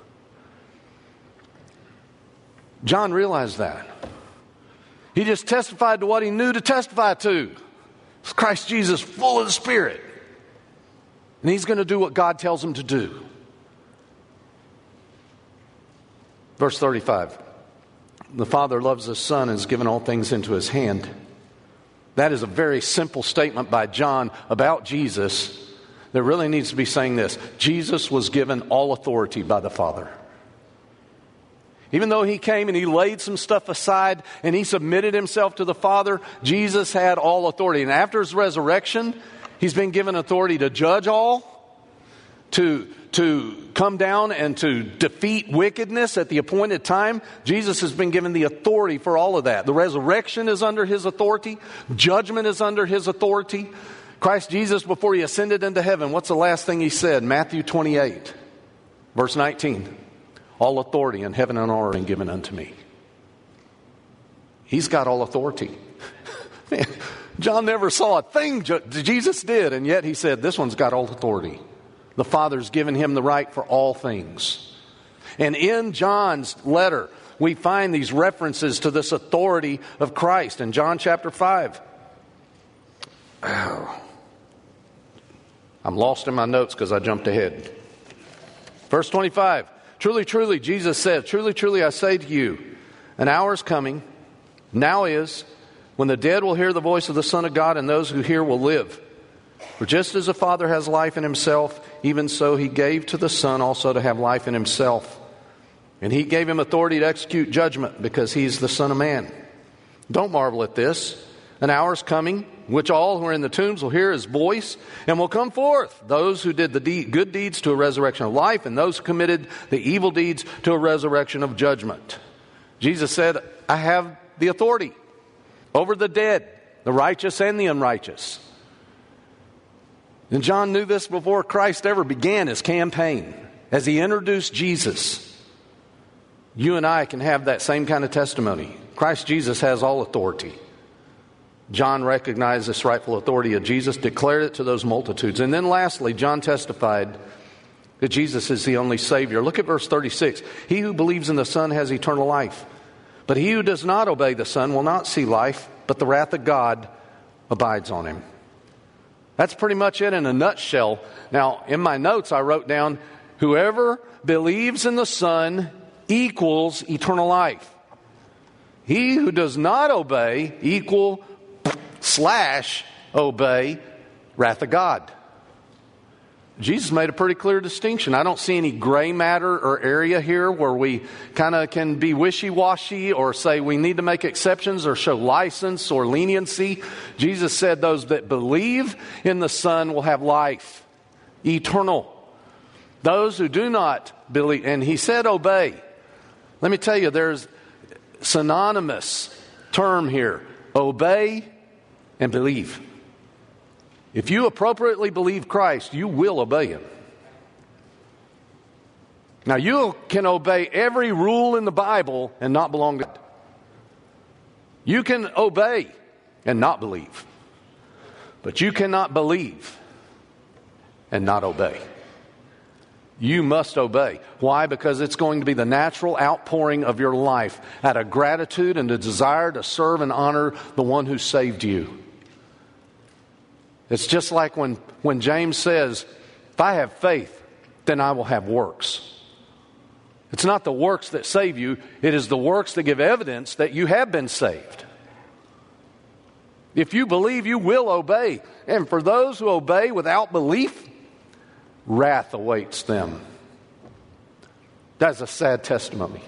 John realized that. He just testified to what he knew to testify to. It's Christ Jesus full of the Spirit. And he's going to do what God tells him to do. Verse 35. The Father loves the Son and has given all things into his hand. That is a very simple statement by John about Jesus that really needs to be saying this. Jesus was given all authority by the Father. Even though he came and he laid some stuff aside and he submitted himself to the Father, Jesus had all authority. And after his resurrection, he's been given authority to judge all, to come down and to defeat wickedness at the appointed time. Jesus has been given the authority for all of that. The resurrection is under his authority. Judgment is under his authority. Christ Jesus, before he ascended into heaven, what's the last thing he said? Matthew 28, verse 19. All authority in heaven and on earth has been given unto me. He's got all authority. Man, John never saw a thing Jesus did, and yet he said, this one's got all authority. The Father's given him the right for all things. And in John's letter, we find these references to this authority of Christ. In John chapter 5. Oh, I'm lost in my notes because I jumped ahead. Verse 25. Truly, truly, Jesus said, truly, truly, I say to you, an hour is coming, now is, when the dead will hear the voice of the Son of God, and those who hear will live. For just as the Father has life in himself, even so he gave to the Son also to have life in himself. And he gave him authority to execute judgment, because he's the Son of Man. Don't marvel at this. An hour is coming, which all who are in the tombs will hear his voice, and will come forth, those who did the good deeds to a resurrection of life, and those who committed the evil deeds to a resurrection of judgment. Jesus said, I have the authority over the dead, the righteous and the unrighteous. And John knew this before Christ ever began his campaign. As he introduced Jesus, you and I can have that same kind of testimony. Christ Jesus has all authority. John recognized this rightful authority of Jesus, declared it to those multitudes. And then lastly, John testified that Jesus is the only Savior. Look at verse 36. He who believes in the Son has eternal life. But he who does not obey the Son will not see life, but the wrath of God abides on him. That's pretty much it in a nutshell. Now, in my notes, I wrote down, whoever believes in the Son equals eternal life. He who does not obey /obey wrath of God. Jesus made a pretty clear distinction. I don't see any gray matter or area here where we kind of can be wishy-washy or say we need to make exceptions or show license or leniency. Jesus said those that believe in the Son will have life, eternal. Those who do not believe, and he said obey. Let me tell you, there's synonymous term here. Obey and believe. If you appropriately believe Christ, you will obey him. Now, you can obey every rule in the Bible and not belong to God. You can obey and not believe. But you cannot believe and not obey. You must obey. Why? Because it's going to be the natural outpouring of your life out of gratitude and a desire to serve and honor the one who saved you. It's just like when James says, if I have faith, then I will have works. It's not the works that save you. It is the works that give evidence that you have been saved. If you believe, you will obey. And for those who obey without belief, wrath awaits them. That's a sad testimony.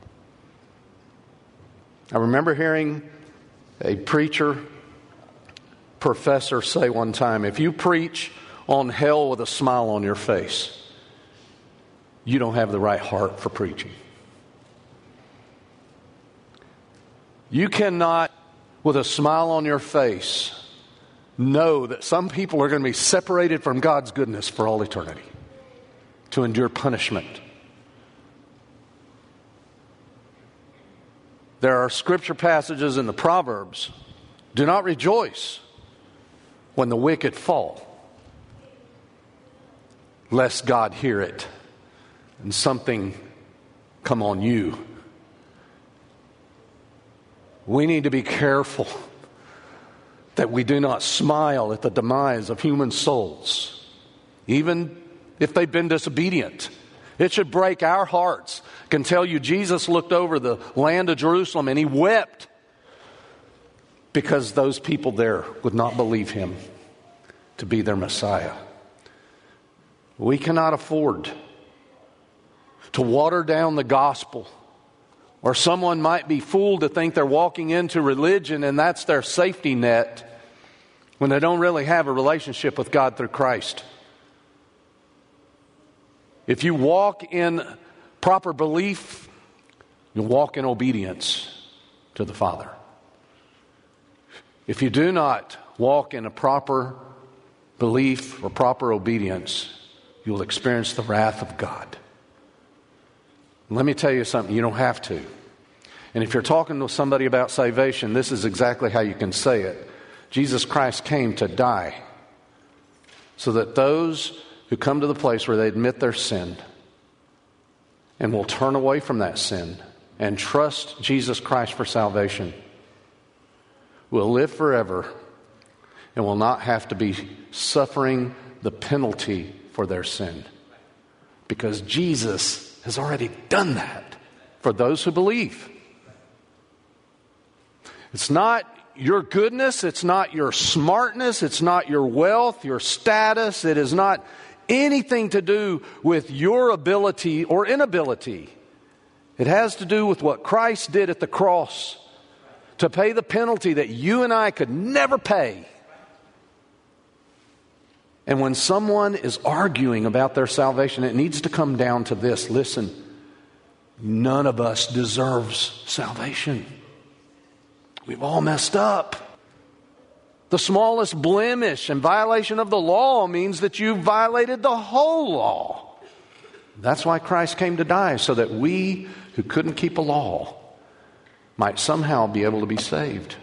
I remember hearing a professor say one time, if you preach on hell with a smile on your face, you don't have the right heart for preaching. You cannot, with a smile on your face, know that some people are going to be separated from God's goodness for all eternity, to endure punishment. There are scripture passages in the Proverbs. Do not rejoice when the wicked fall, lest God hear it and something come on you. We need to be careful that we do not smile at the demise of human souls, even if they've been disobedient. It should break our hearts. I can tell you, Jesus looked over the land of Jerusalem and he wept because those people there would not believe him to be their Messiah. We cannot afford to water down the gospel, or someone might be fooled to think they're walking into religion and that's their safety net when they don't really have a relationship with God through Christ. If you walk in proper belief, you'll walk in obedience to the Father. If you do not walk in a proper belief or proper obedience, you'll experience the wrath of God. Let me tell you something, you don't have to. And if you're talking to somebody about salvation, this is exactly how you can say it. Jesus Christ came to die so that those who come to the place where they admit their sin and will turn away from that sin and trust Jesus Christ for salvation will live forever and will not have to be suffering the penalty for their sin. Because Jesus has already done that for those who believe. It's not your goodness, it's not your smartness, it's not your wealth, your status, it is not anything to do with your ability or inability. It has to do with what Christ did at the cross to pay the penalty that you and I could never pay. And when someone is arguing about their salvation, it needs to come down to this. Listen, none of us deserves salvation. We've all messed up. The smallest blemish and violation of the law means that you violated the whole law. That's why Christ came to die, so that we who couldn't keep a law might somehow be able to be saved.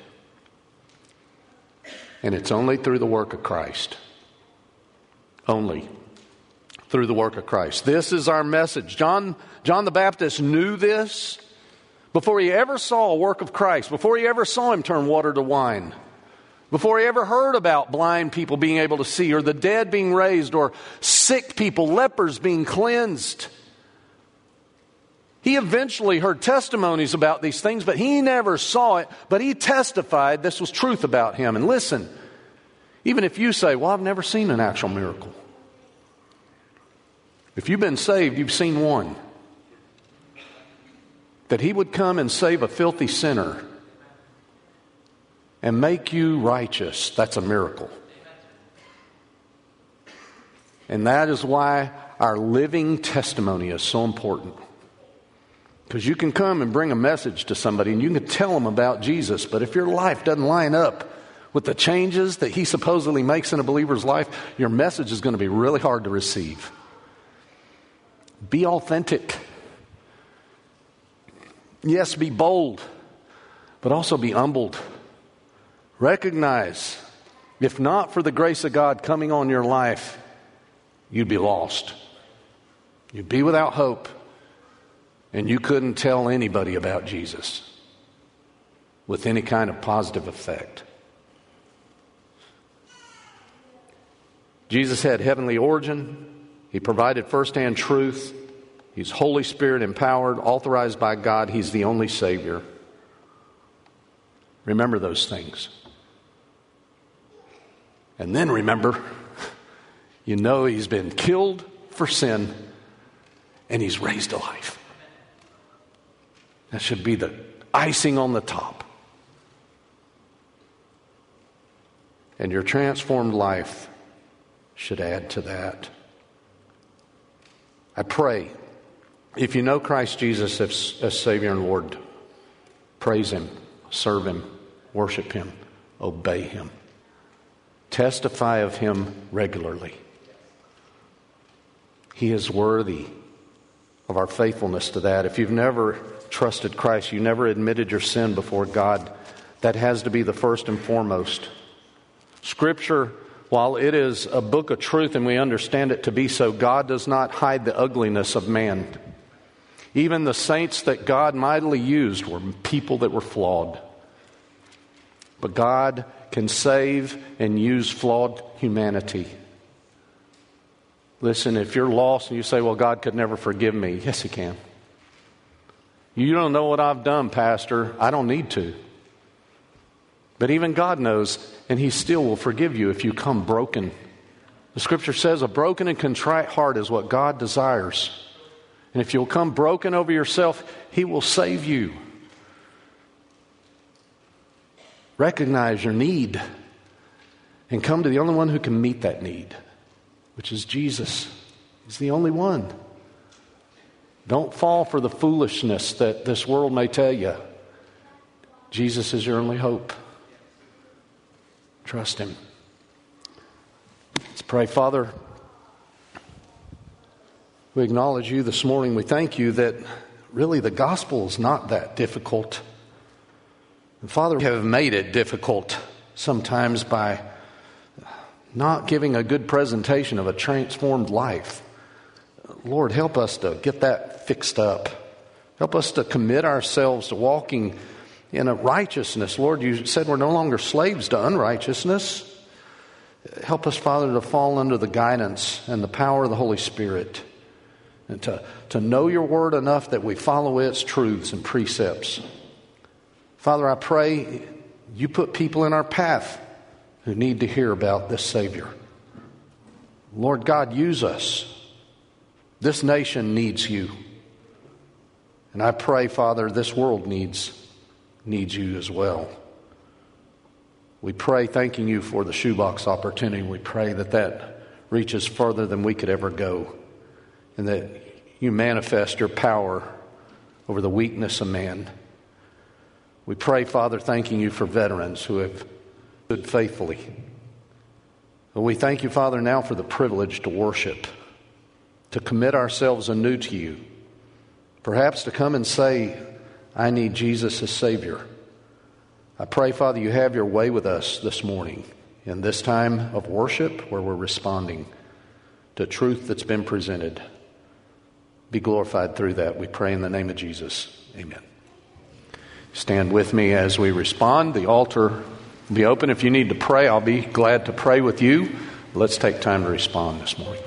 And it's only through the work of Christ. Only through the work of Christ. This is our message. John the Baptist knew this before he ever saw a work of Christ, before he ever saw him turn water to wine, before he ever heard about blind people being able to see, or the dead being raised, or sick people, lepers being cleansed. He eventually heard testimonies about these things, but he never saw it, but he testified this was truth about him. And listen, even if you say, well, I've never seen an actual miracle. If you've been saved, you've seen one. That he would come and save a filthy sinner and make you righteous. That's a miracle. And that is why our living testimony is so important. Because you can come and bring a message to somebody and you can tell them about Jesus, but if your life doesn't line up with the changes that he supposedly makes in a believer's life, your message is going to be really hard to receive. Be authentic. Yes, be bold, but also be humbled. Recognize, if not for the grace of God coming on your life, you'd be lost. You'd be without hope, and you couldn't tell anybody about Jesus with any kind of positive effect. Jesus had heavenly origin. He provided firsthand truth. He's Holy Spirit empowered, authorized by God. He's the only Savior. Remember those things. And then remember, you know he's been killed for sin and he's raised to life. That should be the icing on the top. And your transformed life should add to that. I pray, if you know Christ Jesus as Savior and Lord, praise Him, serve Him, worship Him, obey Him. Testify of Him regularly. He is worthy of our faithfulness to that. If you've never trusted Christ, you never admitted your sin before God, that has to be the first and foremost. Scripture, while it is a book of truth and we understand it to be so, God does not hide the ugliness of man. Even the saints that God mightily used were people that were flawed. But God can save and use flawed humanity. Listen, if you're lost and you say, well, God could never forgive me. Yes, He can. You don't know what I've done, Pastor. I don't need to. But even God knows, and He still will forgive you if you come broken. The Scripture says a broken and contrite heart is what God desires. And if you'll come broken over yourself, He will save you. Recognize your need and come to the only one who can meet that need, which is Jesus. He's the only one. Don't fall for the foolishness that this world may tell you. Jesus is your only hope. Trust Him. Let's pray. Father, we acknowledge You this morning. We thank You that really the gospel is not that difficult. And Father, we have made it difficult sometimes by not giving a good presentation of a transformed life. Lord, help us to get that fixed up. Help us to commit ourselves to walking in a righteousness. Lord, You said we're no longer slaves to unrighteousness. Help us, Father, to fall under the guidance and the power of the Holy Spirit, and to know Your word enough that we follow its truths and precepts. Father, I pray You put people in our path who need to hear about this Savior. Lord God, use us. This nation needs You. And I pray, Father, this world needs You as well. We pray, thanking You for the shoebox opportunity. We pray that reaches further than we could ever go, and that You manifest Your power over the weakness of man. We pray, Father, thanking you for veterans who have stood faithfully. We thank you, Father, now for the privilege to worship, to commit ourselves anew to you, perhaps to come and say, I need Jesus as Savior. I pray, Father, you have your way with us this morning in this time of worship where we're responding to truth that's been presented. Be glorified through that. We pray in the name of Jesus. Amen. Stand with me as we respond. The altar will be open. If you need to pray, I'll be glad to pray with you. Let's take time to respond this morning.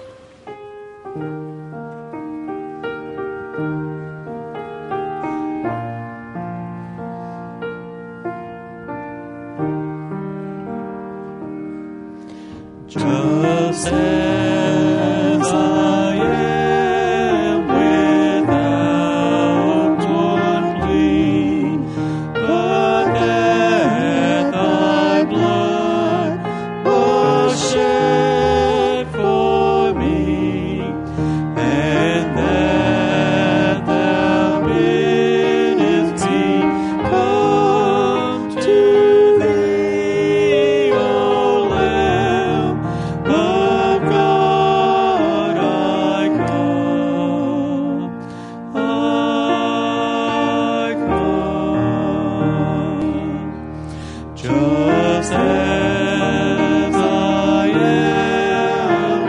Just as I am without one plea, but that thy blood was shed for me, and that thou biddest me come to thee, O Lamb of God, I come, just as I am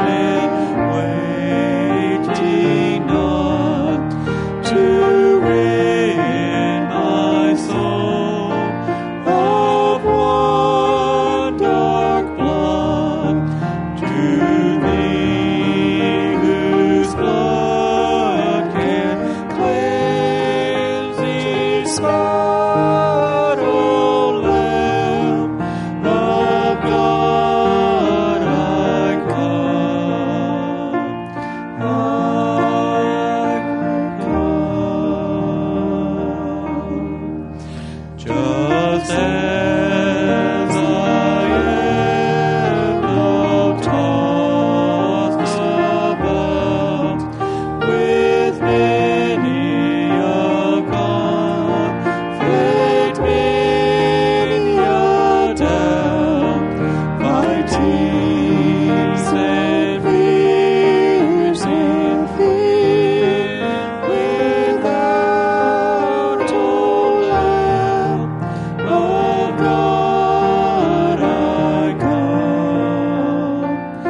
waiting not to rid my soul of one dark blood, to thee whose blood can cleanse these spot, O Lamb of God, I come, just as I am now tossed about with many a conflict, many a doubt, fighting and fears in fear, without, O Lamb of God, I come,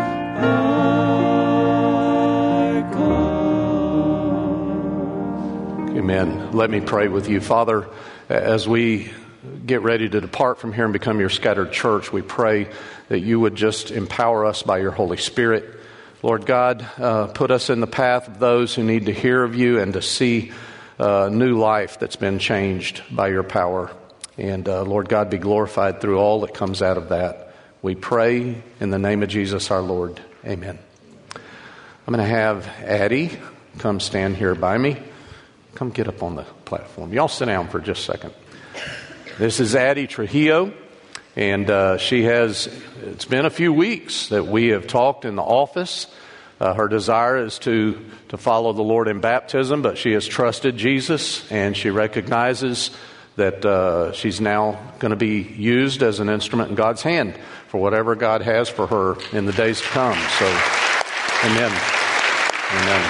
Amen. Let me pray with you. Father, as we get ready to depart from here and become your scattered church, we pray that you would just empower us by your Holy Spirit. Lord God, put us in the path of those who need to hear of you and to see new life that's been changed by your power. And Lord God, be glorified through all that comes out of that. We pray in the name of Jesus our Lord. Amen. I'm going to have Addie come stand here by me. Come get up on the platform. Y'all sit down for just a second. This is Addie Trujillo, and it's been a few weeks that we have talked in the office. Her desire is to follow the Lord in baptism, but she has trusted Jesus, and she recognizes that she's now going to be used as an instrument in God's hand for whatever God has for her in the days to come. So, amen. Amen.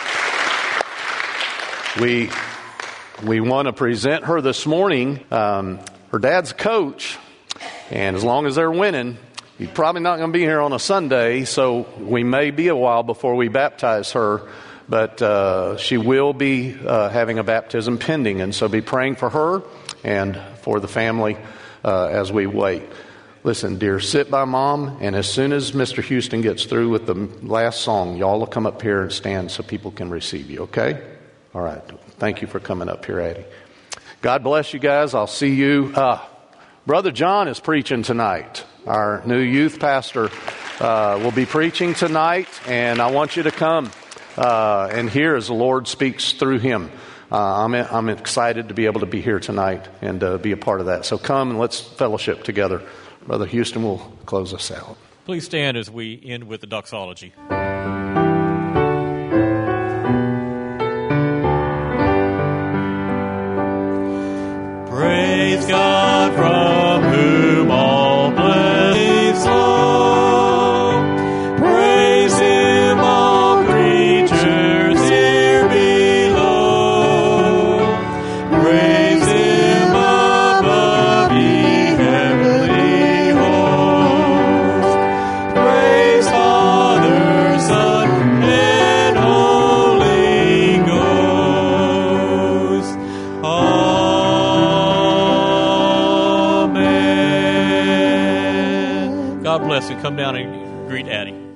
We want to present her this morning. Her dad's a coach, and as long as they're winning, he's probably not going to be here on a Sunday, so we may be a while before we baptize her, but she will be having a baptism pending, and so be praying for her and for the family as we wait. Listen, dear, sit by Mom, and as soon as Mr. Houston gets through with the last song, y'all will come up here and stand so people can receive you, okay? All right. Thank you for coming up here, Addie. God bless you guys. I'll see you. Brother John is preaching tonight. Our new youth pastor will be preaching tonight, and I want you to come and hear as the Lord speaks through him. I'm excited to be able to be here tonight and be a part of that. So come and let's fellowship together. Brother Houston will close us out. Please stand as we end with the doxology. Praise God bless, and come down and greet Addie.